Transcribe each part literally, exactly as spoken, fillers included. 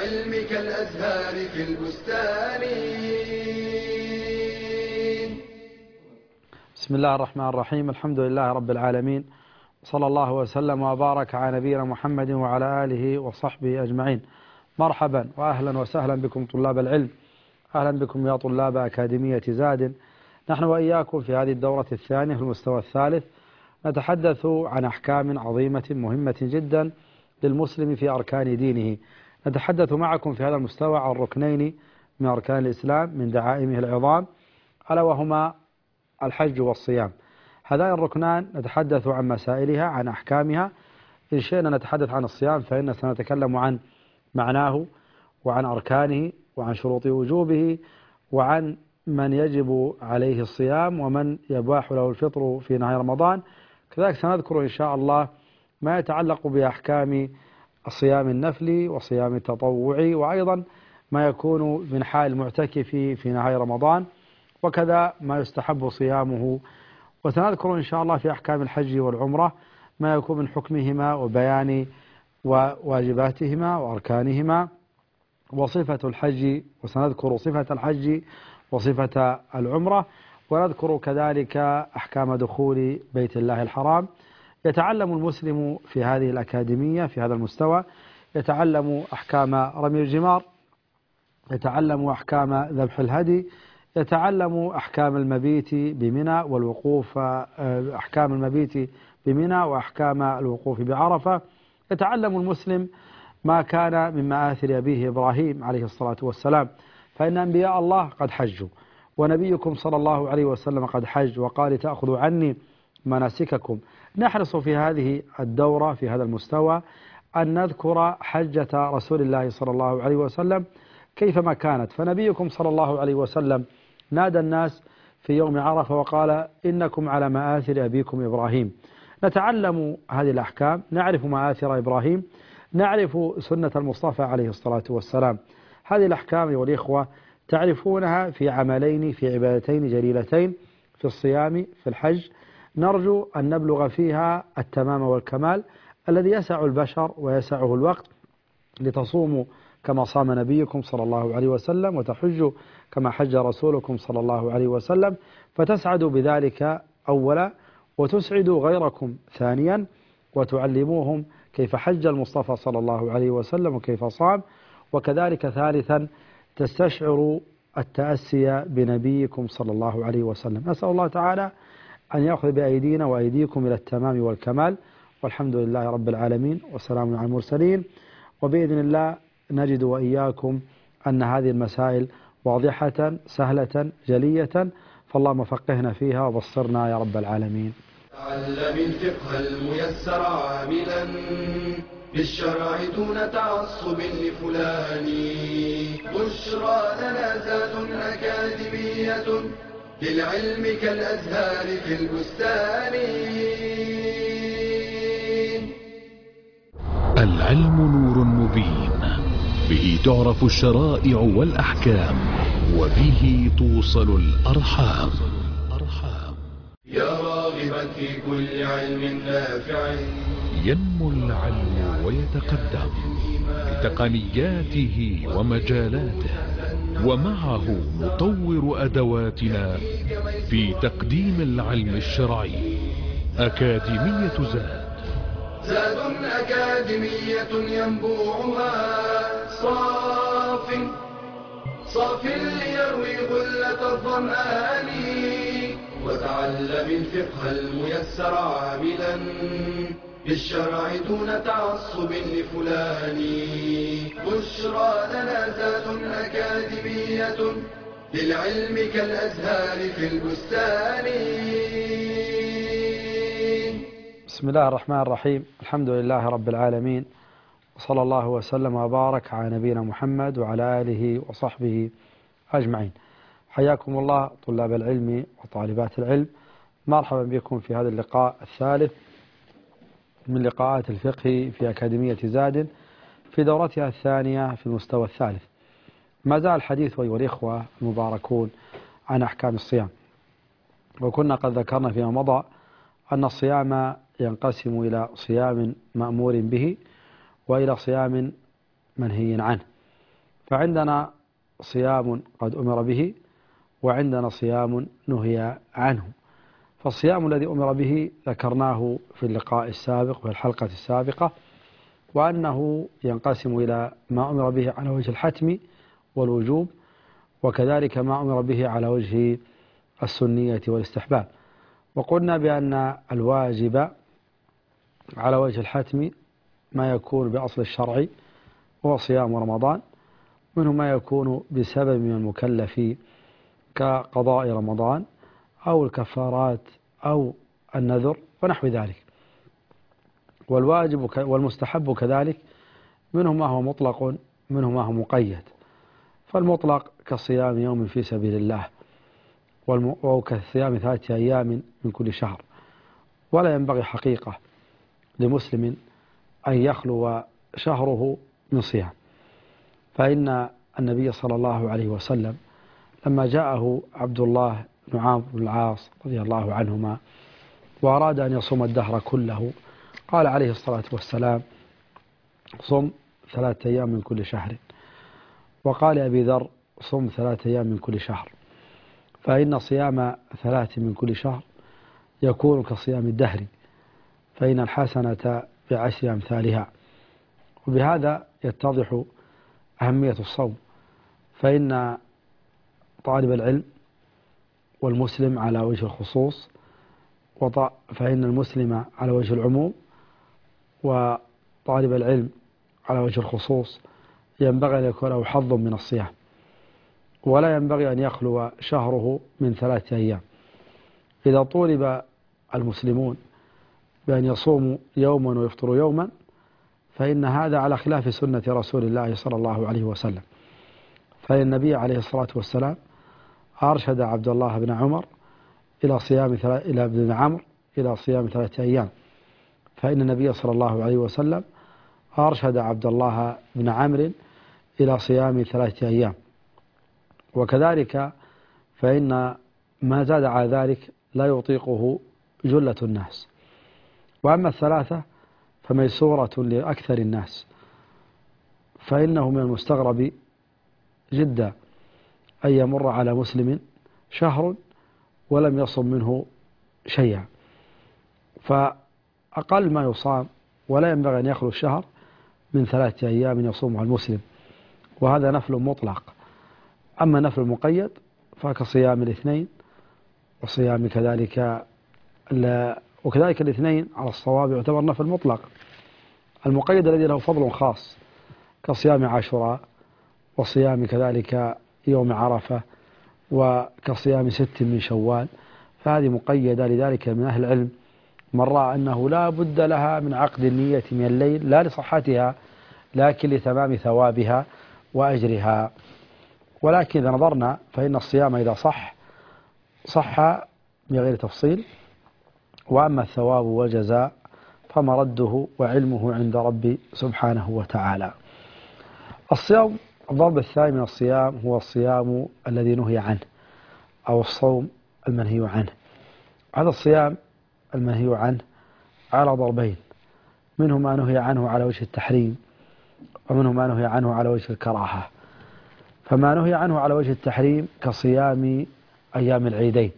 للعلم كالأزهار في البستان. بسم الله الرحمن الرحيم. الحمد لله رب العالمين، صلى الله وسلم وبارك على نبينا محمد وعلى آله وصحبه أجمعين. مرحبا وأهلا وسهلا بكم طلاب العلم، أهلا بكم يا طلاب أكاديمية زاد. نحن وإياكم في هذه الدورة الثانية في المستوى الثالث نتحدث عن أحكام عظيمة مهمة جدا للمسلم في أركان دينه. نتحدث معكم في هذا المستوى عن ركنين من أركان الإسلام من دعائمه العظام، ألا وهما الحج والصيام. هذان الركنان نتحدث عن مسائلها، عن أحكامها. إن شئنا نتحدث عن الصيام فإن سنتكلم عن معناه وعن أركانه وعن شروط وجوبه وعن من يجب عليه الصيام ومن يباح له الفطر في نهار رمضان. كذلك سنذكر إن شاء الله ما يتعلق بأحكام الصيام النفلي وصيام التطوعي، وأيضا ما يكون من حال المعتكف في نهار رمضان، وكذا ما يستحب صيامه. وسنذكر إن شاء الله في أحكام الحج والعمرة ما يكون من حكمهما وبيان وواجباتهما وأركانهما وصفة الحج، وسنذكر صفة الحج وصفة العمرة، ونذكر كذلك أحكام دخول بيت الله الحرام. يتعلم المسلم في هذه الأكاديمية في هذا المستوى، يتعلم أحكام رمي الجمار، يتعلم أحكام ذبح الهدي، يتعلم أحكام المبيت بمنى والوقوف، أحكام المبيت بمنى وأحكام الوقوف بعرفة. يتعلم المسلم ما كان من مآثر أبيه إبراهيم عليه الصلاة والسلام، فإن أنبياء الله قد حجوا، ونبيكم صلى الله عليه وسلم قد حج وقال تأخذوا عني مناسككم. نحرص في هذه الدورة في هذا المستوى أن نذكر حجة رسول الله صلى الله عليه وسلم كيفما كانت. فنبيكم صلى الله عليه وسلم نادى الناس في يوم عرفة وقال إنكم على مآثر أبيكم إبراهيم. نتعلم هذه الأحكام، نعرف مآثر إبراهيم، نعرف سنة المصطفى عليه الصلاة والسلام. هذه الأحكام أيها الإخوة تعرفونها في عملين، في عبادتين جليلتين، في الصيام في الحج. نرجو أن نبلغ فيها التمام والكمال الذي يسع البشر ويسعه الوقت، لتصوموا كما صام نبيكم صلى الله عليه وسلم، وتحجوا كما حج رسولكم صلى الله عليه وسلم، فتسعدوا بذلك أولا، وتسعدوا غيركم ثانيا، وتعلموهم كيف حج المصطفى صلى الله عليه وسلم وكيف صام، وكذلك ثالثا تستشعروا التأسي بنبيكم صلى الله عليه وسلم. نسأل الله تعالى أن يأخذ بأيدينا وأيديكم إلى التمام والكمال، والحمد لله رب العالمين، والسلام على المرسلين. وبإذن الله نجد وإياكم أن هذه المسائل واضحة سهلة جلية، فاللهم فقهنا فيها وبصرنا يا رب العالمين. تعلم الفقه الميسر عاملا بالشرع دون تعصب لفلان. بشرى لنا زاد أكاديمية للعلم كالأزهار في البستان. العلم نور مبين، به تعرف الشرائع والأحكام، وبه توصل الأرحام. يا راغبا في كل علم نافع، ينمو العلم ويتقدم بتقنياته ومجالاته، ومعه نطور أدواتنا في تقديم العلم الشرعي. أكاديمية زاد، زاد أكاديمية ينبوعها صاف صاف ليروي غلة الظمآن. وتعلم الفقه الميسر عاملا بالشرع دون تعصب لفلان. بشرى لنا زاد أكاديمية للعلم كالأزهار في البستان. بسم الله الرحمن الرحيم. الحمد لله رب العالمين، وصلى الله وسلم وبارك على نبينا محمد وعلى آله وصحبه أجمعين. حياكم الله طلاب العلم وطالبات العلم، مرحبا بكم في هذا اللقاء الثالث من لقاءات الفقه في أكاديمية زاد في دورتها الثانية في المستوى الثالث. ما زال الحديث أيها الإخوة المباركون عن أحكام الصيام، وكنا قد ذكرنا فيما مضى أن الصيام ينقسم إلى صيام مأمور به وإلى صيام منهي عنه. فعندنا صيام قد أمر به، وعندنا صيام نهي عنه. فالصيام الذي أمر به ذكرناه في اللقاء السابق وفي الحلقة السابقة، وأنه ينقسم إلى ما أمر به على وجه الحتم والوجوب، وكذلك ما أمر به على وجه السنية والاستحباب. وقلنا بأن الواجب على وجه الحتم ما يكون بأصل الشرع وهو صيام رمضان، منه ما يكون بسبب من المكلف كقضاء رمضان أو الكفارات أو النذر ونحو ذلك. والواجب والمستحب كذلك منه ما هو مطلق منه ما هو مقيد. فالمطلق كصيام يوم في سبيل الله، أو كصيام ثلاثة أيام من كل شهر. ولا ينبغي حقيقة لمسلم أن يخلو شهره من صيام، فإن النبي صلى الله عليه وسلم لما جاءه عبد الله بن عمرو بن العاص رضي الله عنهما وأراد أن يصوم الدهر كله، قال عليه الصلاة والسلام: صم ثلاثة أيام من كل شهر. وقال أبي ذر: صم ثلاثة أيام من كل شهر، فإن صيام ثلاث من كل شهر يكون كصيام الدهر، فإن الحسنة بعشر أمثالها. وبهذا يتضح أهمية الصوم، فإن طالب العلم والمسلم على وجه الخصوص، فإن المسلم على وجه العموم وطالب العلم على وجه الخصوص ينبغي أن يكون له حظ من الصيام، ولا ينبغي أن يخلو شهره من ثلاثة أيام. إذا طولب المسلمون بأن يصوموا يوما ويفطروا يوما، فإن هذا على خلاف سنة رسول الله صلى الله عليه وسلم. فإن النبي عليه الصلاة والسلام أرشد عبد الله بن عمر إلى صيام إلى ابن عمرو إلى صيام ثلاثة أيام، فإن النبي صلى الله عليه وسلم أرشد عبد الله بن عمرو إلى صيام ثلاثة أيام. وكذلك فإن ما زاد على ذلك لا يطيقه جلة الناس. وأما الثلاثة فميسورة لأكثر الناس، فإنه من المستغرب جدا أن يمر على مسلم شهر ولم يصم منه شيئا. فأقل ما يصام ولا ينبغي أن يخلو الشهر من ثلاثة أيام يصومها المسلم، وهذا نفل مطلق. أما نفل مقيد فكصيام الاثنين وصيام كذلك وكذلك الاثنين على الصواب يعتبر نفل مطلق. المقيد الذي له فضل خاص كصيام عاشوراء وصيام كذلك يوم عرفة وكصيام ست من شوال، فهذه مقيدة. لذلك من أهل العلم من رأى أنه لا بد لها من عقد النية من الليل، لا لصحتها لكن لتمام ثوابها وأجرها. ولكن إذا نظرنا فإن الصيام إذا صح صح بغير تفصيل، وأما الثواب والجزاء فمرده وعلمه عند ربي سبحانه وتعالى. الصيام الضرب الثاني من الصيام هو الصيام الذي نهي عنه أو الصوم المنهي عنه. هذا الصيام المنهي عنه على ضربين، منه ما نهي عنه على وجه التحريم ومنه ما نهي عنه على وجه الكراهة. فما نهي عنه على وجه التحريم كصيام أيام العيدين،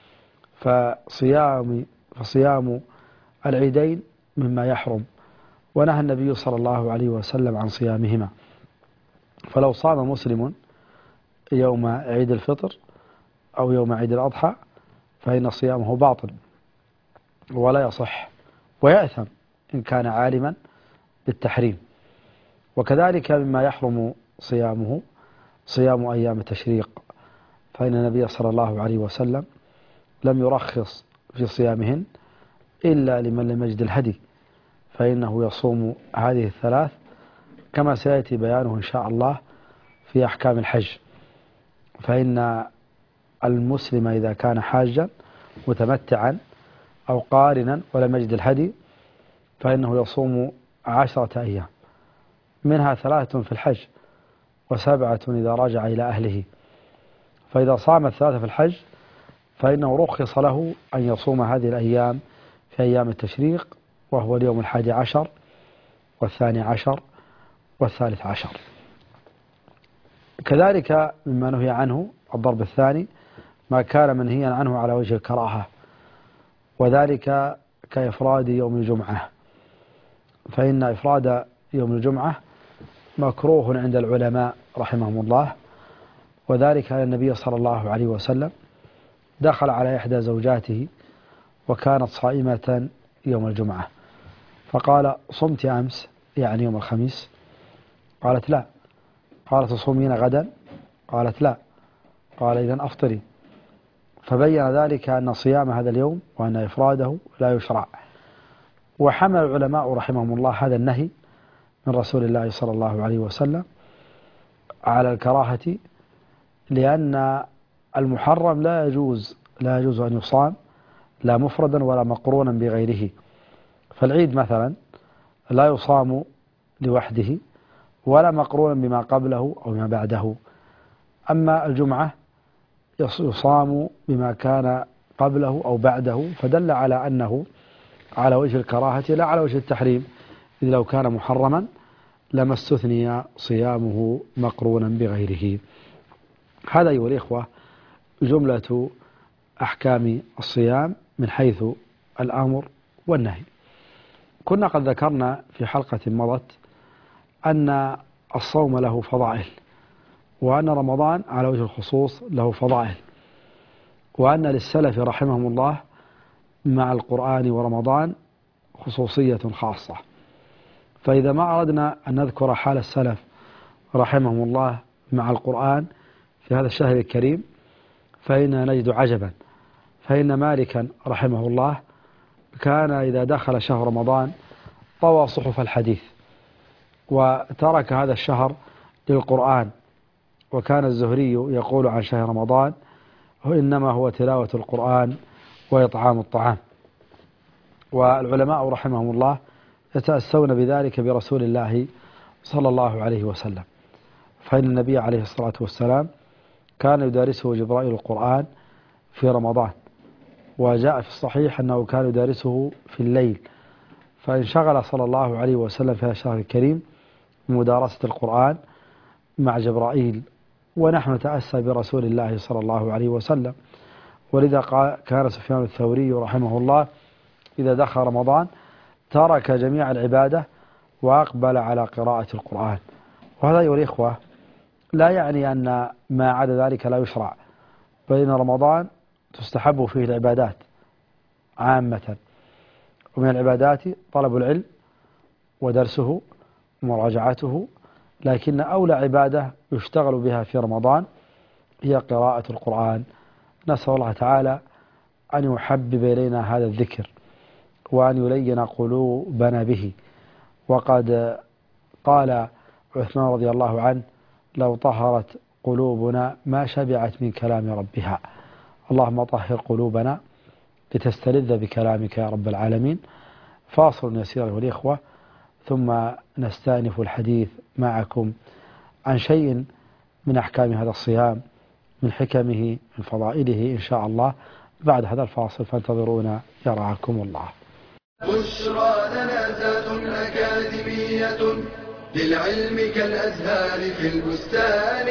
فصيام فصيام العيدين مما يحرم، ونهى النبي صلى الله عليه وسلم عن صيامهما. فلو صام مسلم يوم عيد الفطر أو يوم عيد الأضحى فإن صيامه باطل ولا يصح، ويأثم إن كان عالما بالتحريم. وكذلك مما يحرم صيامه صيام أيام التشريق، فإن النبي صلى الله عليه وسلم لم يرخص في صيامهن إلا لمن لم يجد الهدي، فإنه يصوم هذه الثلاث كما سيأتي بيانه إن شاء الله في أحكام الحج. فإن المسلم إذا كان حاجا متمتعا أو قارنا ولم يجد الهدي فإنه يصوم عشرة أيام، منها ثلاثة في الحج وسبعة إذا رجع إلى أهله. فإذا صام الثلاثة في الحج فإنه رخص له أن يصوم هذه الأيام في أيام التشريق، وهو اليوم الحادي عشر والثاني عشر والثالث عشر. كذلك مما نهي عنه الضرب الثاني ما كان منهيا عنه على وجه الكراهة، وذلك كإفراد يوم الجمعة، فإن إفراد يوم الجمعة مكروه عند العلماء رحمهم الله، وذلك أن النبي صلى الله عليه وسلم دخل على إحدى زوجاته وكانت صائمة يوم الجمعة، فقال: صمت أمس؟ يعني يوم الخميس؟ قالت: لا. قال: تصومين غدا؟ قالت: لا. قال: إذن أفطري. فبين ذلك أن صيام هذا اليوم وأن إفراده لا يشرع. وحمل العلماء رحمهم الله هذا النهي من رسول الله صلى الله عليه وسلم على الكراهة، لأن المحرم لا يجوز لا يجوز أن يصام لا مفردا ولا مقرونا بغيره. فالعيد مثلا لا يصام لوحده ولا مقرونا بما قبله أو ما بعده، أما الجمعة يصام بما كان قبله أو بعده، فدل على أنه على وجه الكراهة لا على وجه التحريم، إذ لو كان محرما لما استثني صيامه مقرونا بغيره. هذا أيها الإخوة جملة أحكام الصيام من حيث الأمر والنهي. كنا قد ذكرنا في حلقة مضت أن الصوم له فضائل، وأن رمضان على وجه الخصوص له فضائل، وأن للسلف رحمهم الله مع القرآن ورمضان خصوصية خاصة. فإذا ما أردنا أن نذكر حال السلف رحمهم الله مع القرآن في هذا الشهر الكريم فإننا نجد عجبا، فإن مالكا رحمه الله كان إذا دخل شهر رمضان طوى صحف الحديث وترك هذا الشهر للقرآن. وكان الزهري يقول عن شهر رمضان: هو إنما هو تلاوة القرآن وإطعام الطعام. والعلماء رحمهم الله يتأسون بذلك برسول الله صلى الله عليه وسلم، فإن النبي عليه الصلاة والسلام كان يدارسه جبرائيل القرآن في رمضان، وجاء في الصحيح أنه كان يدارسه في الليل، فانشغل صلى الله عليه وسلم في هذا الشهر الكريم بمدارسة القرآن مع جبرائيل، ونحن نتأسى برسول الله صلى الله عليه وسلم. ولذا كان سفيان الثوري رحمه الله إذا دخل رمضان ترك جميع العبادة وأقبل على قراءة القرآن. وهذا أيها الإخوة لا يعني أن ما عدا ذلك لا يشرع، بل إن رمضان تستحب فيه العبادات عامة، ومن العبادات طلب العلم ودرسه ومراجعته، لكن أولى عبادة يشتغل بها في رمضان هي قراءة القرآن. نسأل الله تعالى أن يحبب إلينا هذا الذكر وأن يلين قلوبنا به. وقد قال عثمان رضي الله عنه: لو طهرت قلوبنا ما شبعت من كلام ربها. اللهم طهر قلوبنا لتستلذ بكلامك يا رب العالمين. فاصل يسير والإخوة، ثم نستأنف الحديث معكم عن شيء من أحكام هذا الصيام، من حكمه، من فضائله إن شاء الله بعد هذا الفاصل، فانتظرونا يرعاكم الله. بشرى لنا ذات أكاديمية للعلم كالأزهار في البستان.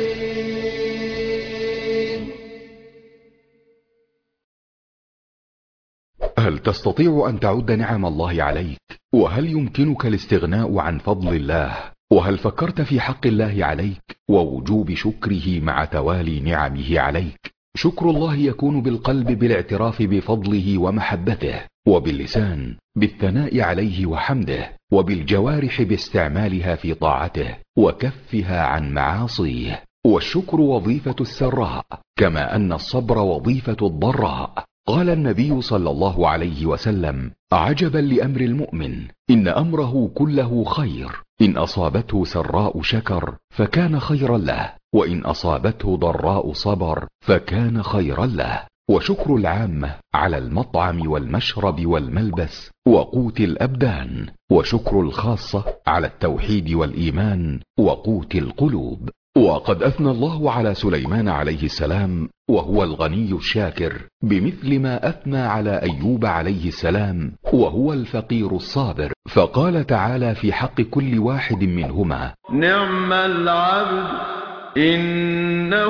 هل تستطيع أن تعد نعم الله عليك؟ وهل يمكنك الاستغناء عن فضل الله؟ وهل فكرت في حق الله عليك ووجوب شكره مع توالي نعمه عليك؟ شكر الله يكون بالقلب بالاعتراف بفضله ومحبته، وباللسان بالثناء عليه وحمده، وبالجوارح باستعمالها في طاعته وكفها عن معاصيه. والشكر وظيفة السراء، كما أن الصبر وظيفة الضراء. قال النبي صلى الله عليه وسلم: عجبا لأمر المؤمن، إن أمره كله خير، إن أصابته سراء شكر فكان خيرا له، وإن أصابته ضراء صبر فكان خيرا له. وشكر العامة على المطعم والمشرب والملبس وقوت الأبدان، وشكر الخاصة على التوحيد والإيمان وقوت القلوب. وقد أثنى الله على سليمان عليه السلام وهو الغني الشاكر بمثل ما أثنى على أيوب عليه السلام وهو الفقير الصابر، فقال تعالى في حق كل واحد منهما: نعم العبد إنه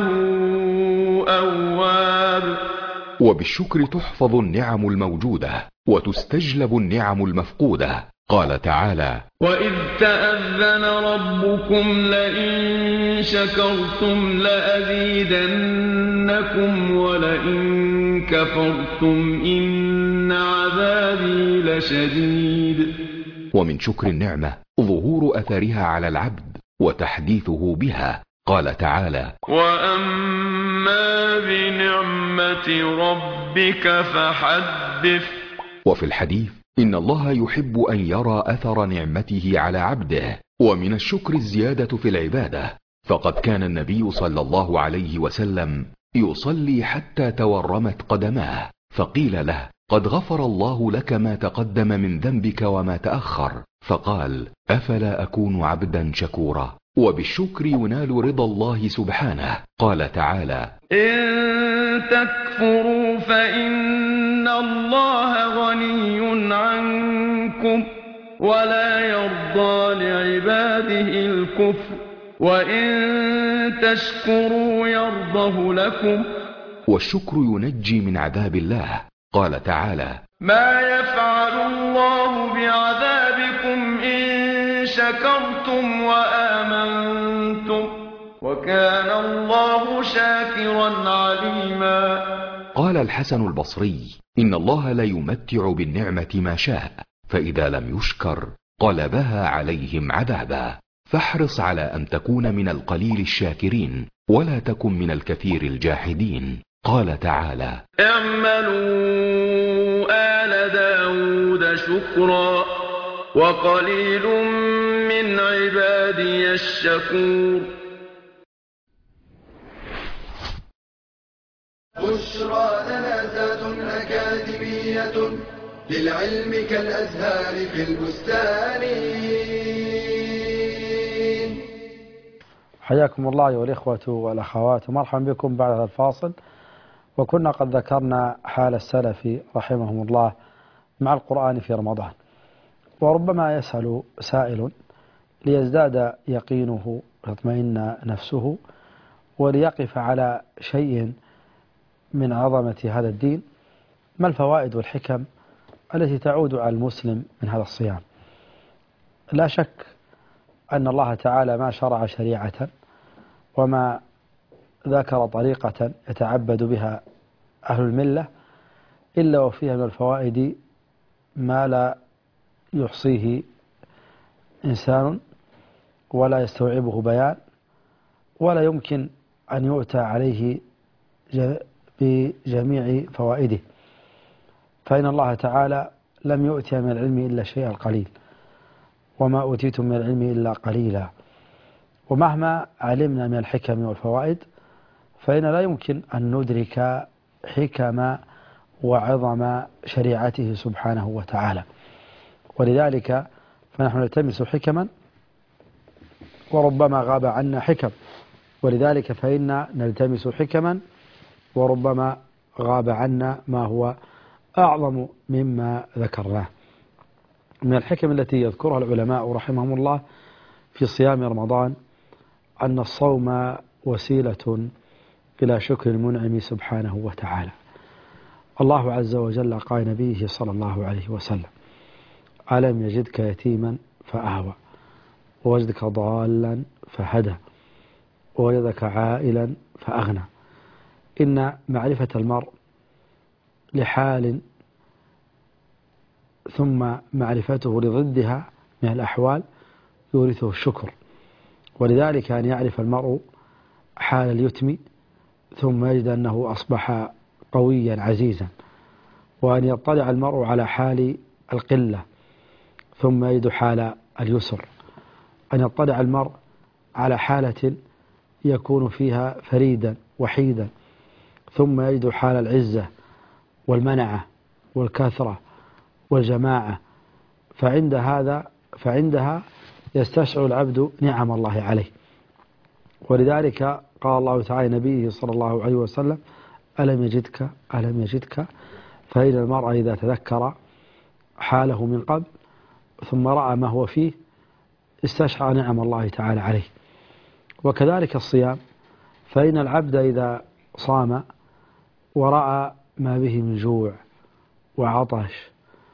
أواب. وبالشكر تحفظ النعم الموجودة وتستجلب النعم المفقودة. قال تعالى: وإذ تأذن ربكم لئن شكرتم لأزيدنكم ولئن كفرتم إن عذابي لشديد. ومن شكر النعمة ظهور أثرها على العبد وتحديثه بها. قال تعالى: وأما بنعمة ربك فحدث. وفي الحديث: إن الله يحب أن يرى أثر نعمته على عبده. ومن الشكر الزيادة في العبادة، فقد كان النبي صلى الله عليه وسلم يصلي حتى تورمت قدماه، فقيل له: قد غفر الله لك ما تقدم من ذنبك وما تأخر، فقال: أفلا أكون عبدا شكورا؟ وبالشكر ينال رضا الله سبحانه. قال تعالى: إن تكفروا فإن الله غني عنكم ولا يرضى لعباده الكفر وإن تشكروا يرضه لكم. والشكر ينجي من عذاب الله. قال تعالى: ما يفعل الله بعذابكم إن شكرتم وآمنتم وكان الله شاكرا عليما. قال الحسن البصري: إن الله لا يمتع بالنعمة ما شاء، فإذا لم يشكر قلبها عليهم عذابا. فاحرص على أن تكون من القليل الشاكرين ولا تكن من الكثير الجاحدين. قال تعالى: اعملوا آل داود شكرا وقليل من عبادي الشكور. بشرى لنا ذات أكاديمية للعلم كالأزهار في البستان. حياكم الله أيها الإخوة والأخوات، مرحبا بكم بعد هذا الفاصل. وكنا قد ذكرنا حال السلف رحمهم الله مع القرآن في رمضان، وربما يسأل سائل ليزداد يقينه وتطمئن نفسه وليقف على شيء من عظمة هذا الدين: ما الفوائد والحكم التي تعود على المسلم من هذا الصيام؟ لا شك أن الله تعالى ما شرع شريعة وما ذكر طريقة يتعبد بها أهل الملة إلا وفيها من الفوائد ما لا يحصيه إنسان ولا يستوعبه بيان ولا يمكن أن يؤتى عليه بجميع فوائده. فإن الله تعالى لم يؤتي من العلم إلا شيء القليل، وما أوتيتم من العلم إلا قليلا. ومهما علمنا من الحكم والفوائد فإن لا يمكن أن ندرك حكم وعظم شريعته سبحانه وتعالى، ولذلك فنحن نلتمس حكما وربما غاب عنا حكم، ولذلك فإن نلتمس حكما وربما غاب عنا ما هو أعظم مما ذكرناه. من الحكم التي يذكرها العلماء رحمهم الله في صيام رمضان أن الصوم وسيلة إلى شكر المنعم سبحانه وتعالى. الله عز وجل قال نبيه صلى الله عليه وسلم: ألم يجدك يتيما فآوى ووجدك ضالا فهدى ووجدك عائلا فأغنى. إن معرفة المرء لحال ثم معرفته لضدها من الأحوال يورثه الشكر، ولذلك أن يعرف المرء حال اليتم ثم يجد أنه أصبح قويا عزيزا، وأن يطلع المرء على حال القلة ثم يجد حال اليسر، أن يطلع المرء على حالة يكون فيها فريدا وحيدا ثم يجد حال العزة والمنعة والكثرة والجماعة، فعند هذا فعندها يستشعر العبد نعم الله عليه. ولذلك قال الله تعالى نبيه صلى الله عليه وسلم: ألم يجدك ألم يجدك فإن المرء إذا تذكر حاله من قبل ثم رأى ما هو فيه استشعر نعم الله تعالى عليه. وكذلك الصيام فإن العبد إذا صام ورأى ما به من جوع وعطش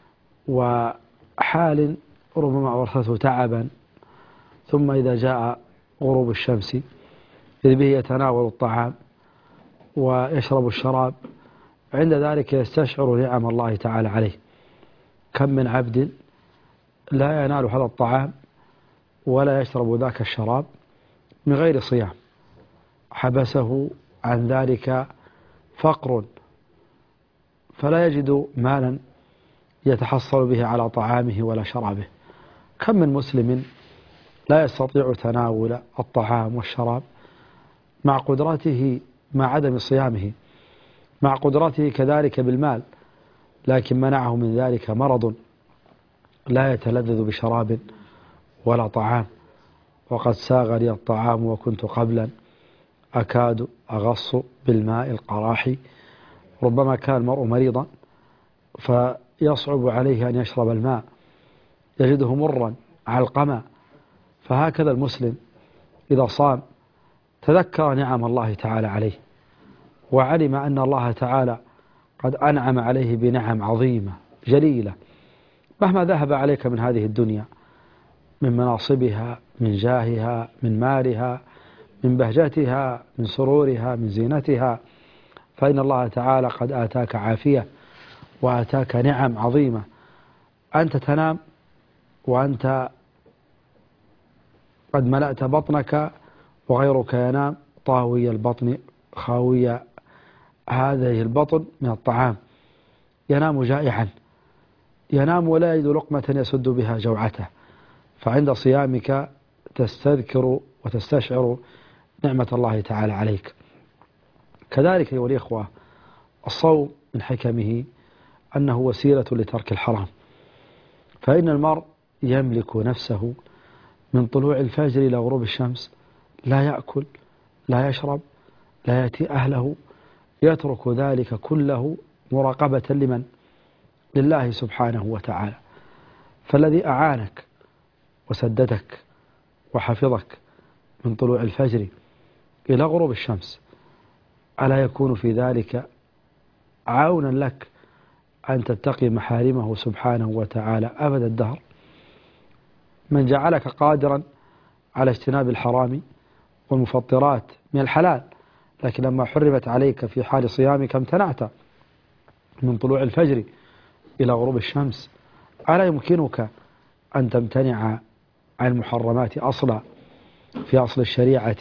وحال ربما أورثته تعبا، ثم إذا جاء غروب الشمس إذ به يتناول الطعام ويشرب الشراب، عند ذلك يستشعر نعم الله تعالى عليه. كم من عبد لا ينال هذا الطعام ولا يشرب ذاك الشراب من غير صيام، حبسه عن ذلك فقر، فلا يجد مالا يتحصل به على طعامه ولا شرابه. كم من مسلم لا يستطيع تناول الطعام والشراب مع قدرته، مع عدم صيامه، مع قدرته كذلك بالمال، لكن منعه من ذلك مرض لا يتلذذ بشراب ولا طعام. وقد ساغ لي الطعام وكنت قبلا أكاد أغص بالماء القراحي. ربما كان المرء مريضا فيصعب عليه أن يشرب الماء، يجده مرا علقما. فهكذا المسلم إذا صام تذكر نعم الله تعالى عليه، وعلم أن الله تعالى قد أنعم عليه بنعم عظيمة جليلة، مهما ذهب عليك من هذه الدنيا من مناصبها، من جاهها، من مالها، من بهجتها، من سرورها، من زينتها، فإن الله تعالى قد آتاك عافية وآتاك نعم عظيمة. أنت تنام وأنت قد ملأت بطنك وغيرك ينام طاوي البطن خاوي هذه البطن من الطعام، ينام جائعا، ينام ولا يجد لقمة يسد بها جوعته. فعند صيامك تستذكر وتستشعر نعمة الله تعالى عليك. كذلك أيها الإخوة، الصوم من حكمه أنه وسيلة لترك الحرام، فإن المرء يملك نفسه من طلوع الفجر إلى غروب الشمس، لا يأكل لا يشرب لا يأتي أهله، يترك ذلك كله مراقبة لمن؟ لله سبحانه وتعالى. فالذي أعانك وسددك وحفظك من طلوع الفجر إلى غروب الشمس، ألا يكون في ذلك عونا لك أن تتقي محارمه سبحانه وتعالى أبد الدهر؟ من جعلك قادرا على اجتناب الحرام والمفطرات من الحلال، لكن لما حرمت عليك في حال صيامك امتنعت من طلوع الفجر إلى غروب الشمس، ألا يمكنك أن تمتنع عن المحرمات أصلا في أصل الشريعة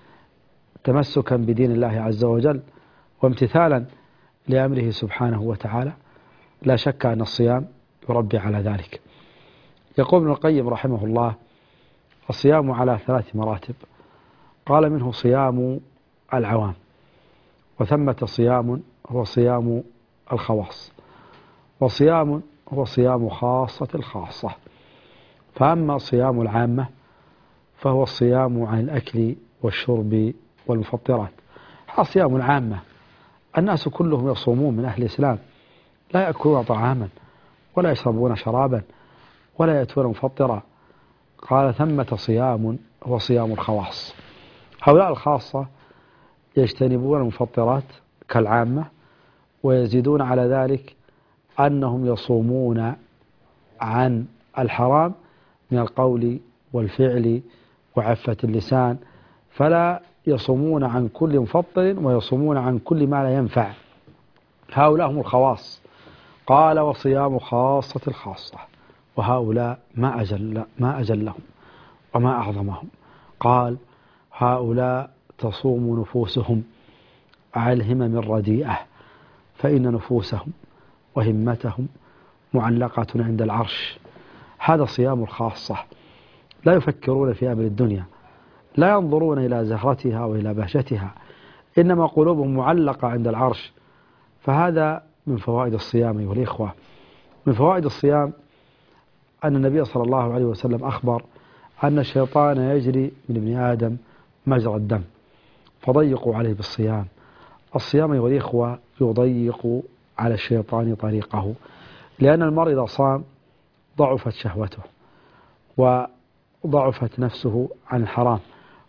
تمسكا بدين الله عز وجل وامتثالا لأمره سبحانه وتعالى؟ لا شك أن الصيام يربي على ذلك. يقول ابن القيم رحمه الله: الصيام على ثلاث مراتب، قال: منه صيام العوام، وثمة صيام هو صيام الخواص، وصيام هو صيام خاصة الخاصة. فأما صيام العامة فهو الصيام عن الأكل والشرب والمفطرات. هذا صيام العامة، الناس كلهم يصومون من أهل الإسلام، لا يأكلون طعاما ولا يشربون شرابا ولا يأتون مفطرا. قال: ثمة صيام هو صيام الخواص، هؤلاء الخاصة يجتنبون المفطرات كالعامة، ويزيدون على ذلك أنهم يصومون عن الحرام من القول والفعل وعفة اللسان، فلا يصومون عن كل مفطر ويصومون عن كل ما لا ينفع. هؤلاء هم الخواص. قال: وصيام خاصة الخاصة، وهؤلاء ما أجل ما أجلهم وما أعظمهم. قال: هؤلاء تصوم نفوسهم على الهمم الرديئة، فإن نفوسهم وهمتهم معلقة عند العرش. هذا صيام الخاصة، لا يفكرون في أمر الدنيا، لا ينظرون إلى زهرتها وإلى بهجتها، إنما قلوبهم معلقة عند العرش. فهذا من فوائد الصيام أيها الإخوة. من فوائد الصيام أن النبي صلى الله عليه وسلم أخبر أن الشيطان يجري من ابن آدم مجرى الدم، فضيقوا عليه بالصيام. الصيام أيها الإخوة يضيق على الشيطان طريقه، لأن المرء إذا صام ضعفت شهوته وضعفت نفسه عن الحرام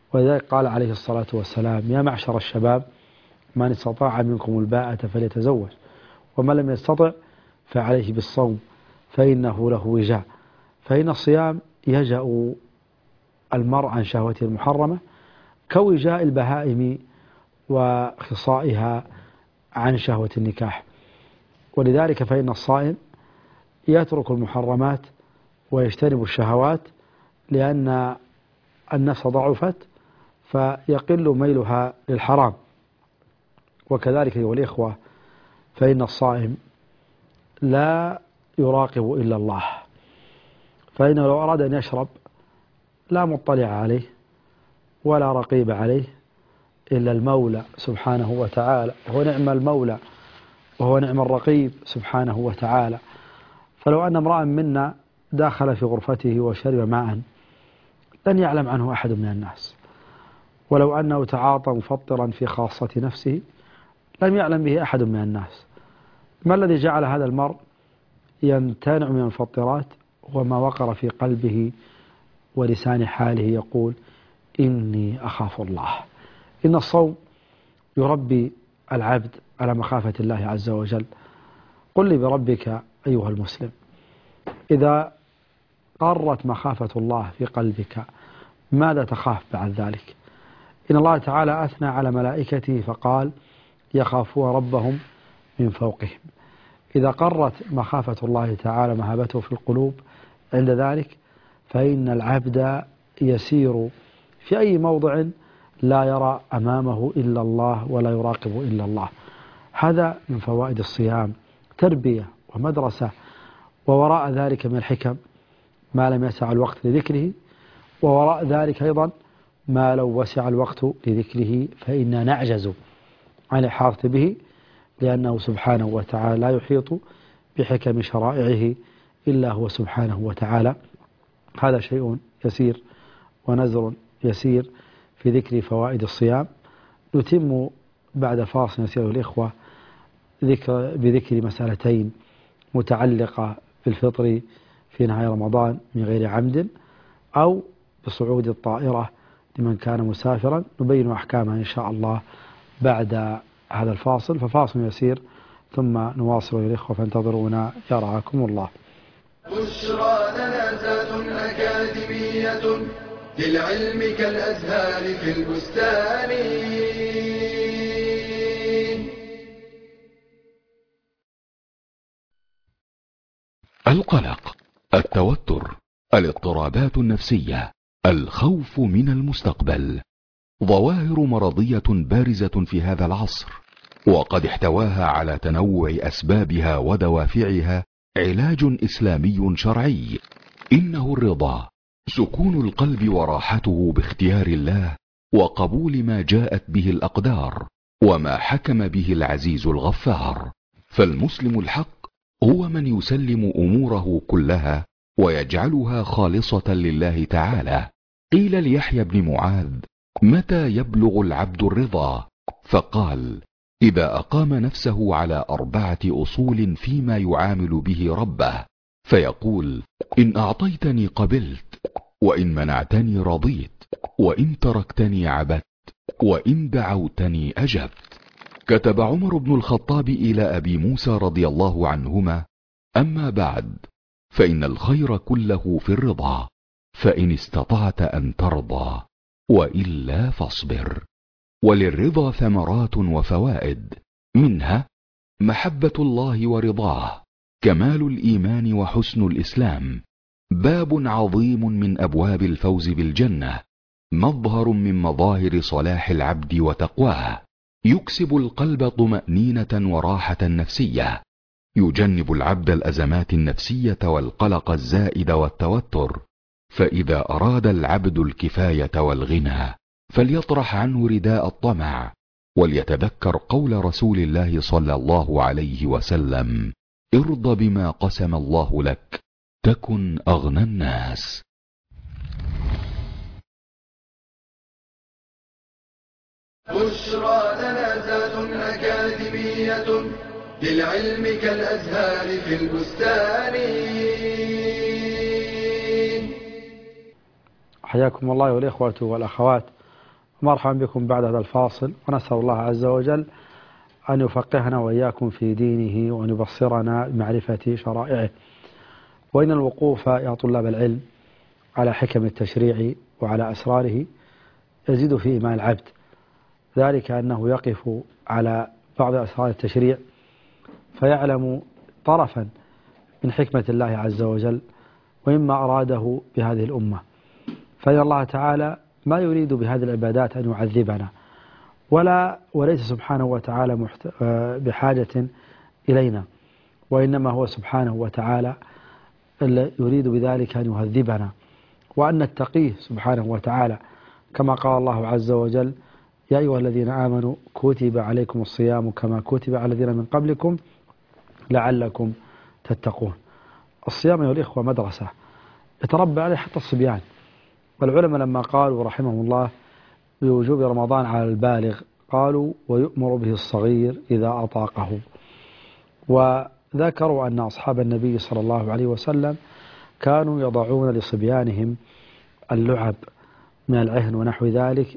ولذلك قال عليه الصلاة والسلام: يا معشر الشباب من استطاع منكم الباءة فليتزوج، ومن لم يستطع فعليه بالصوم فإنه له وجاء. فإن الصيام يجأ المرء عن شهوته المحرمة كوجاء البهائم وخصائها عن شهوة النكاح. ولذلك فإن الصائم يترك المحرمات ويجتنب الشهوات، لأن النفس ضعفت فيقل ميلها للحرام. وكذلك أيها الإخوة فإن الصائم لا يراقب إلا الله، فإنه لو أراد أن يشرب لا مطلع عليه ولا رقيب عليه إلا المولى سبحانه وتعالى، وهو نعم المولى وهو نعم الرقيب سبحانه وتعالى. فلو أن امرأ منا داخل في غرفته وشرب ماء لن يعلم عنه أحد من الناس، ولو أنه تعاطى مفطرا في خاصة نفسه لم يعلم به أحد من الناس. ما الذي جعل هذا المرء يمتنع من المفطرات؟ وما وقر في قلبه ولسان حاله يقول: إني أخاف الله. إن الصوم يربي العبد على مخافة الله عز وجل. قل لي بربك أيها المسلم، إذا قرت مخافة الله في قلبك ماذا تخاف بعد ذلك؟ إن الله تعالى أثنى على ملائكته فقال: يخافون ربهم من فوقهم. إذا قرت مخافة الله تعالى مهابته في القلوب عند ذلك فإن العبد يسير في أي موضع لا يرى أمامه إلا الله ولا يراقب إلا الله. هذا من فوائد الصيام، تربية ومدرسة، ووراء ذلك من الحكم ما لم يسع الوقت لذكره، ووراء ذلك أيضا ما لو وسع الوقت لذكره فإننا نعجز عن الإحاطة به، لأنه سبحانه وتعالى لا يحيط بحكم شرائعه إلا هو سبحانه وتعالى. هذا شيء يسير ونذر يسير في ذكر فوائد الصيام. نتم بعد فاصل يسير الإخوة ذكر بذكر مسألتين متعلقة بالفطر في نهاية رمضان من غير عمد، أو بصعود الطائرة لمن كان مسافرا. نبين أحكامها إن شاء الله بعد هذا الفاصل، ففاصل يسير ثم نواصل الإخوة، فانتظرونا يرعاكم الله. بشرى لنا زاد أكاديمية للعلم كالأزهار في البستان. القلق، التوتر، الاضطرابات النفسية، الخوف من المستقبل ظواهر مرضية بارزة في هذا العصر، وقد احتواها على تنوع أسبابها ودوافعها علاج إسلامي شرعي. إنه الرضا، سكون القلب وراحته باختيار الله وقبول ما جاءت به الأقدار وما حكم به العزيز الغفار. فالمسلم الحق هو من يسلم أموره كلها ويجعلها خالصة لله تعالى. قيل ليحيى بن معاذ: متى يبلغ العبد الرضا؟ فقال: إذا أقام نفسه على أربعة أصول فيما يعامل به ربه، فيقول: إن أعطيتني قبلت، وإن منعتني رضيت، وإن تركتني عبدت، وإن دعوتني أجبت. كتب عمر بن الخطاب إلى أبي موسى رضي الله عنهما: أما بعد، فإن الخير كله في الرضا، فإن استطعت أن ترضى، وإلا فاصبر. وللرضا ثمرات وفوائد، منها محبة الله ورضاه، كمال الإيمان وحسن الإسلام، باب عظيم من أبواب الفوز بالجنة، مظهر من مظاهر صلاح العبد وتقواه، يكسب القلب طمأنينة وراحة نفسية، يجنب العبد الأزمات النفسية والقلق الزائد والتوتر. فإذا أراد العبد الكفاية والغنى فليطرح عنه رداء الطمع، وليتذكر قول رسول الله صلى الله عليه وسلم: ارض بما قسم الله لك تكن أغنى الناس. بشرى لنا زاد أكاديمية للعلم كالأزهار في البستان. حياكم الله والإخوة والأخوات مرحبا بكم بعد هذا الفاصل، ونسأل الله عز وجل أن يفقهنا وإياكم في دينه وأن يبصرنا بمعرفة شرائعه. وإن الوقوف يا طلاب العلم على حكم التشريع وعلى أسراره يزيد في إيمان العبد، ذلك أنه يقف على بعض أسرار التشريع فيعلم طرفا من حكمة الله عز وجل ومما أراده بهذه الأمة. فإن الله تعالى ما يريد بهذه العبادات أن يعذبنا، ولا وليس سبحانه وتعالى محت... بحاجة إلينا، وإنما هو سبحانه وتعالى يريد بذلك أن يهذبنا وأن نتقيه سبحانه وتعالى، كما قال الله عز وجل: يا أيها الذين آمنوا كتب عليكم الصيام كما كتب على الذين من قبلكم لعلكم تتقون. الصيام يا الإخوة مدرسة يتربى عليه حتى الصبيان، والعلماء لما قالوا رحمهم الله بوجوب رمضان على البالغ قالوا: ويؤمر به الصغير إذا أطاقه. وذكروا أن أصحاب النبي صلى الله عليه وسلم كانوا يضعون لصبيانهم اللعب من العهن ونحو ذلك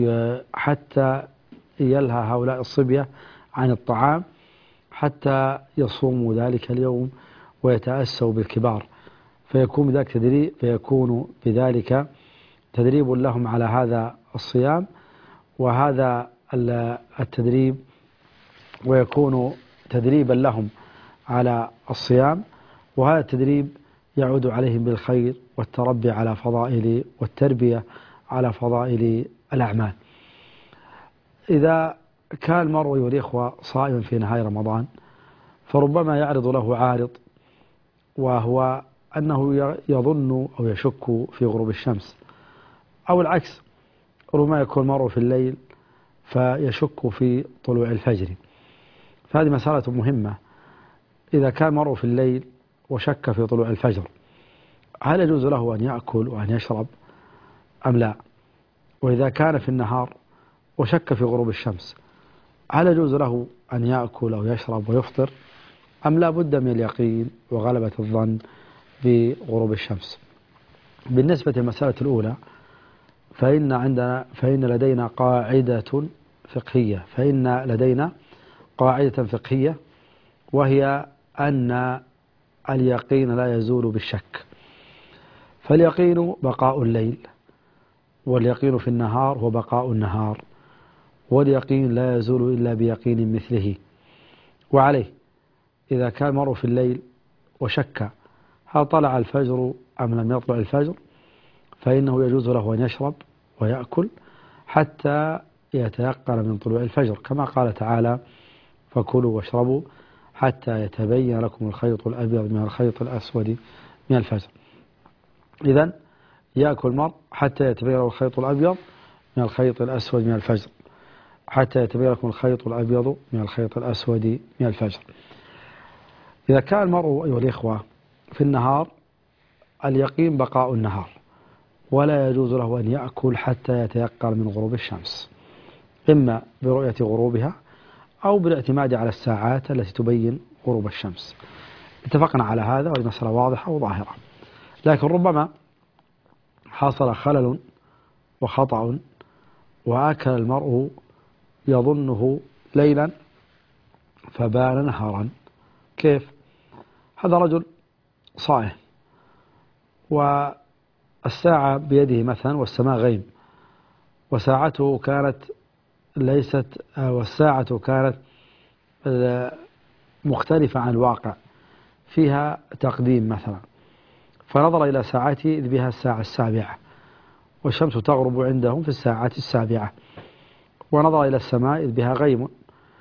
حتى يلهى هؤلاء الصبية عن الطعام حتى يصوموا ذلك اليوم ويتأسوا بالكبار، فيكون بذلك تدريب فيكون بذلك تدريب لهم على هذا الصيام وهذا التدريب، ويكون تدريبا لهم على الصيام، وهذا التدريب يعود عليهم بالخير والتربي على فضائل والتربية على فضائل الأعمال. إذا كان المرء أيها الإخوة صائما في نهاية رمضان فربما يعرض له عارض، وهو أنه يظن أو يشك في غروب الشمس، أو العكس، ربما يكون المرء في الليل فيشك في طلوع الفجر. فهذه مسألة مهمة. إذا كان المرء في الليل وشك في طلوع الفجر، هل يجوز له أن يأكل وأن يشرب أم لا؟ وإذا كان في النهار وشك في غروب الشمس، هل يجوز له أن يأكل أو يشرب ويفطر أم لا بد من اليقين وغلبة الظن بغروب الشمس؟ بالنسبة للمسألة الأولى فإن عندنا فإن لدينا قاعدة فقهية فإن لدينا قاعدة فقهية وهي أن اليقين لا يزول بالشك، فاليقين بقاء الليل، واليقين في النهار هو بقاء النهار، واليقين لا يزول إلا بيقين مثله. وعليه إذا كان المرء في الليل وشك هل طلع الفجر أم لم يطلع الفجر، فإنه يجوز له أن يشرب ويأكل حتى يتيقن من طلوع الفجر، كما قال تعالى: فكلوا واشربوا حتى يتبين لكم الخيط الأبيض من الخيط الأسود من الفجر. إذن يأكل المرء حتى يتبين له الخيط الأبيض من الخيط الأسود من الفجر، حتى يتبين لكم الخيط الأبيض من الخيط الأسود من الفجر. إذا كان المرء أيها الإخوة في النهار، اليقين بقاء النهار، ولا يجوز له أن يأكل حتى يتيقن من غروب الشمس، إما برؤية غروبها أو بالاعتماد على الساعات التي تبين غروب الشمس. اتفقنا على هذا والمسألة واضحة وظاهرة. لكن ربما حصل خلل وخطأ وأكل المرء يظنه ليلا فبان نهارا. كيف؟ هذا رجل صائم والساعة بيده مثلا والسماء غيم، وساعته كانت ليست والساعة كانت مختلفة عن الواقع، فيها تقديم مثلا، فنظر إلى ساعته إذ بها الساعة السابعة والشمس تغرب عندهم في الساعة السابعة، ونظر إلى السماء إذ بها غيم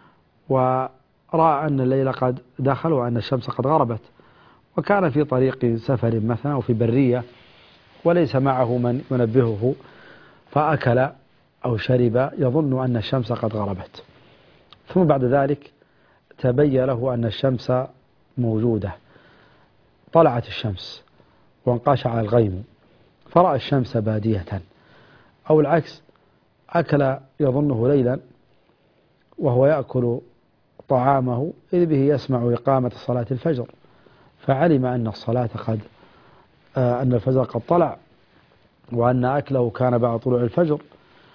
ورأى أن الليل قد دخل وأن الشمس قد غربت، وكان في طريق سفر مثلا أو في برية وليس معه من ينبهه، فأكل أو شرب يظن أن الشمس قد غربت، ثم بعد ذلك تبين له أن الشمس موجودة، طلعت الشمس وانقشع الغيم فرأى الشمس بادية، أو العكس، أكل يظنه ليلا وهو يأكل طعامه إذ به يسمع إقامة صلاة الفجر، فعلم أن الصلاة قد آه أن الفجر قد طلع وأن أكله كان بعد طلوع الفجر،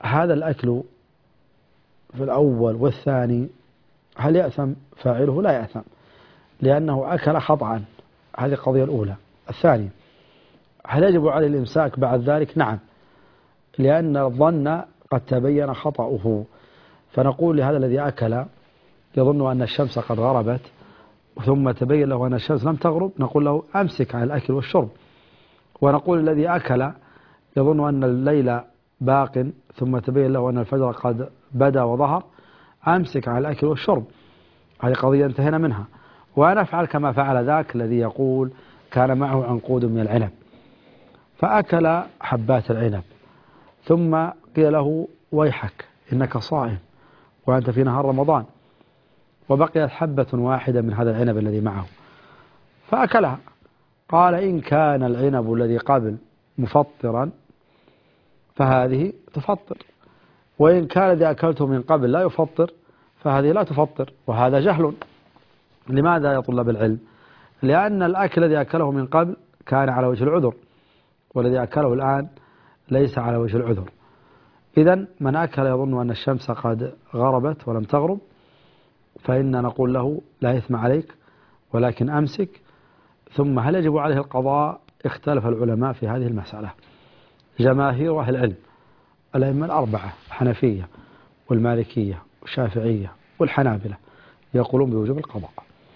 هذا الأكل في الأول والثاني هل يأثم فاعله؟ لا يأثم، لأنه أكل خطأ. هذه القضية الأولى. الثانية، هل يجب عليه الإمساك بعد ذلك؟ نعم، لأن الظن قد تبين خطأه. فنقول لهذا الذي أكل يظن أن الشمس قد غربت ثم تبين له أن الشمس لم تغرب، نقول له أمسك عن الأكل والشرب. ونقول الذي أكل يظن أن الليل باق ثم تبين له أن الفجر قد بدا وظهر، أمسك عن الأكل والشرب. هذه قضية انتهينا منها. وأنا أفعل كما فعل ذاك الذي يقول كان معه عنقود من العنب فأكل حبات العنب، ثم قيل له ويحك إنك صائم وأنت في نهار رمضان، وبقيت حبة واحدة من هذا العنب الذي معه فأكلها. قال إن كان العنب الذي قبل مفطرا فهذه تفطر، وإن كان الذي أكلته من قبل لا يفطر فهذه لا تفطر. وهذا جهل. لماذا يا طلاب العلم؟ لأن الأكل الذي أكله من قبل كان على وجه العذر، والذي أكله الآن ليس على وجه العذر. إذن من أكل يظن أن الشمس قد غربت ولم تغرب فإن نقول له لا إثم عليك، ولكن أمسك. ثم هل يجب عليه القضاء؟ اختلف العلماء في هذه المسألة. جماهير أهل العلم الأئمة الأربعة الحنفية والمالكية والشافعية والحنابلة يقولون بوجوب القضاء،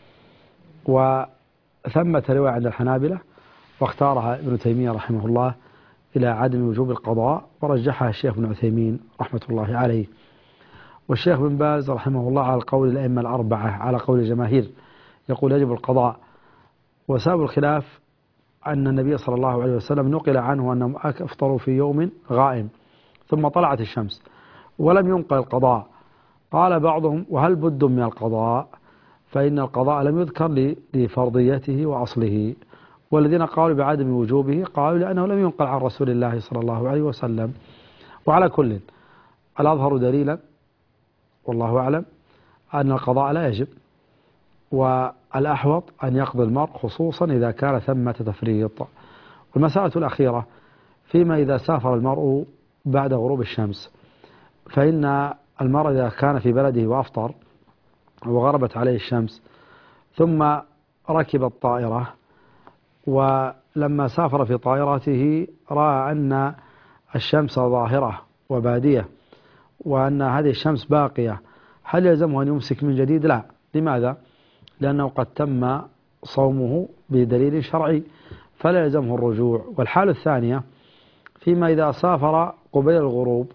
وثمة رواية عند الحنابلة واختارها ابن تيمية رحمه الله إلى عدم وجوب القضاء، ورجحها الشيخ ابن عثيمين رحمة الله عليه، والشيخ بن باز رحمه الله على قول الأئمة الأربعة على قول الجماهير يقول يجب القضاء. وسبب الخلاف أن النبي صلى الله عليه وسلم نقل عنه أنهم أفطروا في يوم غائم ثم طلعت الشمس ولم ينقل القضاء. قال بعضهم وهل بد من القضاء؟ فإن القضاء لم يذكر لفرضيته وأصله، والذين قالوا بعدم وجوبه قالوا لأنه لم ينقل عن رسول الله صلى الله عليه وسلم. وعلى كل الأظهر دليلا والله أعلم أن القضاء لا يجب، والأحوط أن يقضي المرء خصوصا إذا كان ثمة تفريط. والمسألة الأخيرة فيما إذا سافر المرء بعد غروب الشمس، فإن المرء إذا كان في بلده وأفطر وغربت عليه الشمس ثم ركب الطائرة، ولما سافر في طائرته رأى أن الشمس ظاهرة وبادية وأن هذه الشمس باقية، هل يلزمه أن يمسك من جديد؟ لا. لماذا؟ لأنه قد تم صومه بدليل شرعي فلا يلزمه الرجوع. والحالة الثانية فيما إذا سافر قبيل الغروب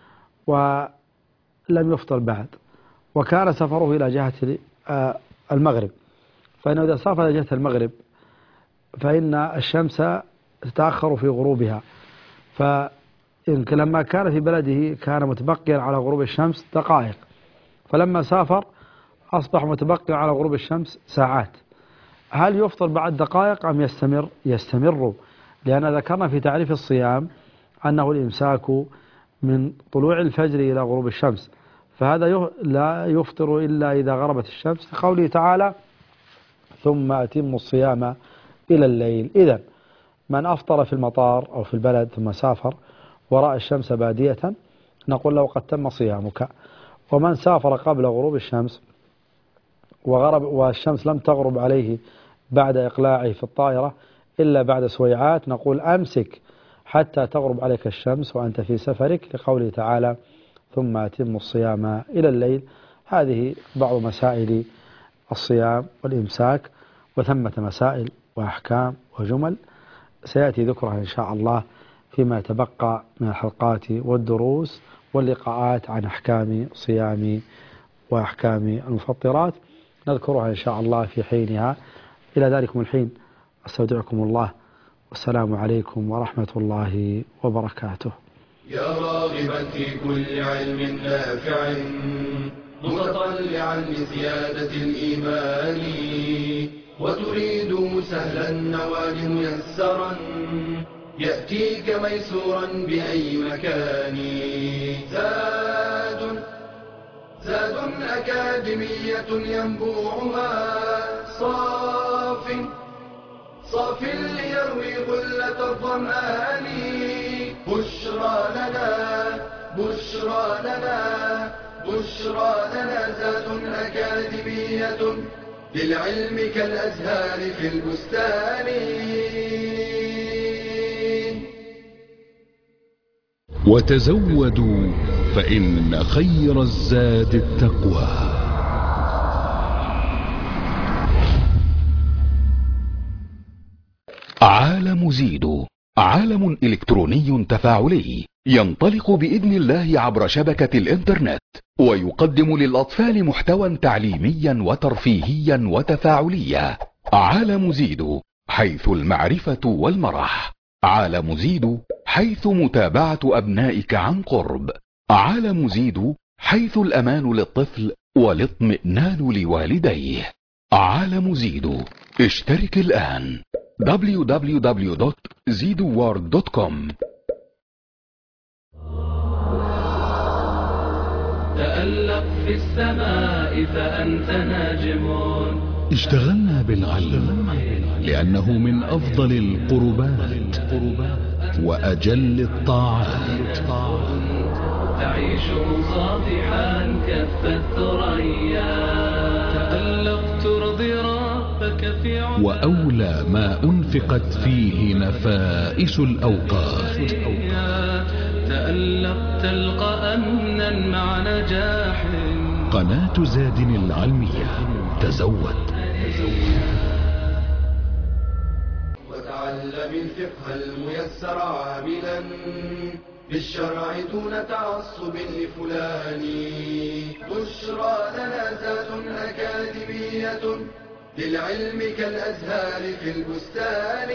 ولم يفطر بعد وكان سفره إلى جهة المغرب، فإنه إذا سافر إلى جهة المغرب فإن الشمس تتأخر في غروبها، فلما كان في بلده كان متبقيا على غروب الشمس دقائق، فلما سافر أصبح متبقي على غروب الشمس ساعات. هل يفطر بعد دقائق أم يستمر؟ يستمر، لأن ذكرنا في تعريف الصيام أنه الإمساك من طلوع الفجر إلى غروب الشمس، فهذا لا يفطر إلا إذا غربت الشمس لقوله تعالى ثم أتم الصيام إلى الليل. إذن من أفطر في المطار أو في البلد ثم سافر ورأى الشمس بادية نقول له قد تم صيامك. ومن سافر قبل غروب الشمس وغرب والشمس لم تغرب عليه بعد إقلاعه في الطائرة إلا بعد سويعات نقول أمسك حتى تغرب عليك الشمس وأنت في سفرك لقوله تعالى ثم أتم الصيام إلى الليل. هذه بعض مسائل الصيام والإمساك، وثمة مسائل وأحكام وجمل سيأتي ذكرها إن شاء الله فيما يتبقى من الحلقات والدروس واللقاءات عن أحكام صيام وأحكام المفطرات، نذكرها إن شاء الله في حينها. إلى ذلكم الحين أستودعكم الله، والسلام عليكم ورحمة الله وبركاته. يا راغبا في كل علم نافع متطلعا لزيادة الإيمان وتريد سهلا النوال ميسرا يأتيك ميسورا بأي مكان. زاد زاد أكاديمية ينبوعها صاف صاف ليروي غلة الظمآن. بشرى لنا بشرى بشرى لنا بشرى لنا ذات أكاديمية للعلم كالأزهار في البستان. وتزودوا فإن خير الزاد التقوى. عالم زيدو عالم إلكتروني تفاعلي ينطلق بإذن الله عبر شبكة الإنترنت، ويقدم للأطفال محتوى تعليميا وترفيهيا وتفاعليا. عالم زيدو حيث المعرفة والمرح. عالم زيدو حيث متابعة أبنائك عن قرب. عالم زيدو حيث الأمان للطفل والاطمئنان لوالديه. عالم زيدو اشترك الآن دبليو دبليو دبليو دوت زيدو وورد دوت كوم. تألق في السماء فأنت ناجم. اشتغلنا بالعلم لأنه من أفضل القربات وأجل الطاعات. تعيش صافحا كف الثريا. تألق ترضي ربك في عبادك. وأولى ما أنفقت فيه نفائس الأوقات. تألق تلقى أمنا مع نجاح. قناة زاد العلمية. تزود. وتعلم الفقه الميسر عاملا بالشرع دون تعصب لفلان. بشرى لنا ذات أكاديمية للعلم كالأزهار في البستان.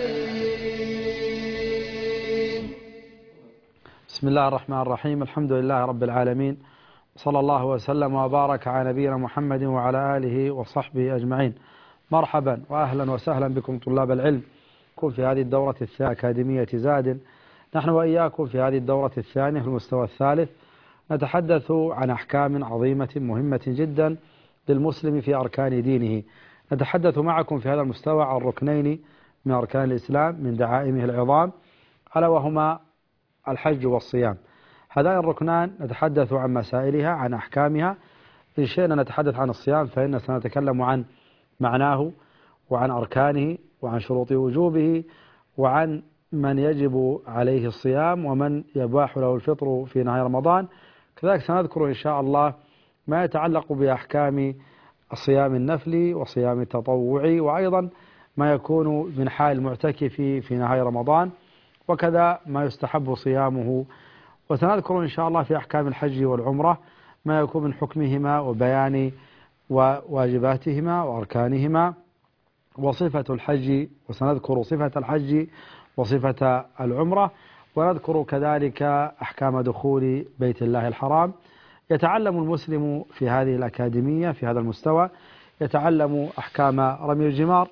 بسم الله الرحمن الرحيم. الحمد لله رب العالمين، صلى الله وسلم وبارك على نبينا محمد وعلى آله وصحبه أجمعين. مرحبا وأهلا وسهلا بكم طلاب العلم. كن في هذه الدورة الثانية أكاديمية زاد. نحن وإياكم في هذه الدورة الثانية في المستوى الثالث نتحدث عن أحكام عظيمة مهمة جدا للمسلم في أركان دينه. نتحدث معكم في هذا المستوى عن ركنين من أركان الإسلام من دعائمه العظام، ألا وهما الحج والصيام. هذان الركنان نتحدث عن مسائلها عن أحكامها. إن شئنا نتحدث عن الصيام فإن سنتكلم عن معناه وعن أركانه وعن شروط وجوبه وعن من يجب عليه الصيام ومن يباح له الفطر في نهار رمضان. كذلك سنذكر إن شاء الله ما يتعلق بأحكام الصيام النفلي وصيام التطوعي، وأيضا ما يكون من حال المعتكف في نهار رمضان، وكذا ما يستحب صيامه. وسنذكر إن شاء الله في أحكام الحج والعمرة ما يكون من حكمهما وبيان وواجباتهما وأركانهما وصفة الحج، وسنذكر صفة الحج وصفة العمرة، ونذكر كذلك أحكام دخول بيت الله الحرام. يتعلم المسلم في هذه الأكاديمية في هذا المستوى، يتعلم أحكام رمي الجمار،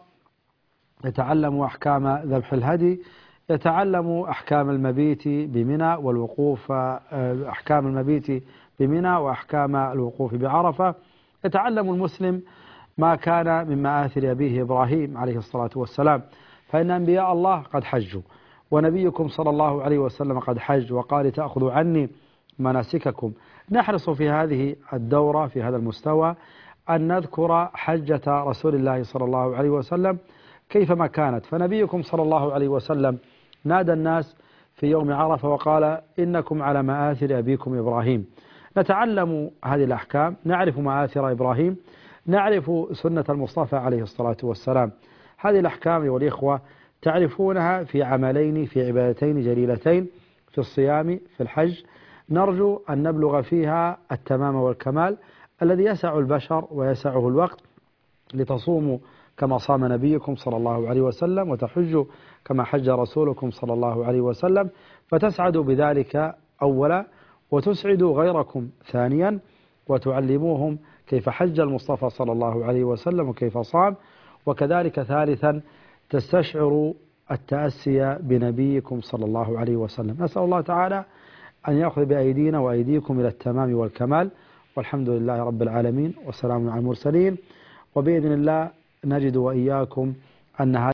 يتعلم أحكام ذبح الهدي، يتعلم أحكام المبيت بمنى والوقوف، أحكام المبيت بمنى وأحكام الوقوف بعرفة. يتعلم المسلم ما كان من مآثر أبيه إبراهيم عليه الصلاة والسلام، فإن أنبياء الله قد حجوا، ونبيكم صلى الله عليه وسلم قد حج وقال تأخذوا عني مناسككم. نحرص في هذه الدورة في هذا المستوى أن نذكر حجة رسول الله صلى الله عليه وسلم كيفما كانت. فنبيكم صلى الله عليه وسلم نادى الناس في يوم عرفة وقال إنكم على مآثر أبيكم إبراهيم. نتعلم هذه الأحكام، نعرف مآثر إبراهيم، نعرف سنة المصطفى عليه الصلاة والسلام. هذه الأحكام والإخوة تعرفونها في عملين في عبادتين جليلتين، في الصيام في الحج. نرجو أن نبلغ فيها التمام والكمال الذي يسع البشر ويسعه الوقت، لتصوموا كما صام نبيكم صلى الله عليه وسلم، وتحجوا كما حج رسولكم صلى الله عليه وسلم، فتسعدوا بذلك أولا، وتسعدوا غيركم ثانيا، وتعلموهم كيف حج المصطفى صلى الله عليه وسلم وكيف صام، وكذلك ثالثا تستشعروا التأسي بنبيكم صلى الله عليه وسلم. نسأل الله تعالى أن يأخذ بأيدينا وأيديكم إلى التمام والكمال، والحمد لله رب العالمين، والسلام على المرسلين. وبإذن الله نجد وإياكم أن هذا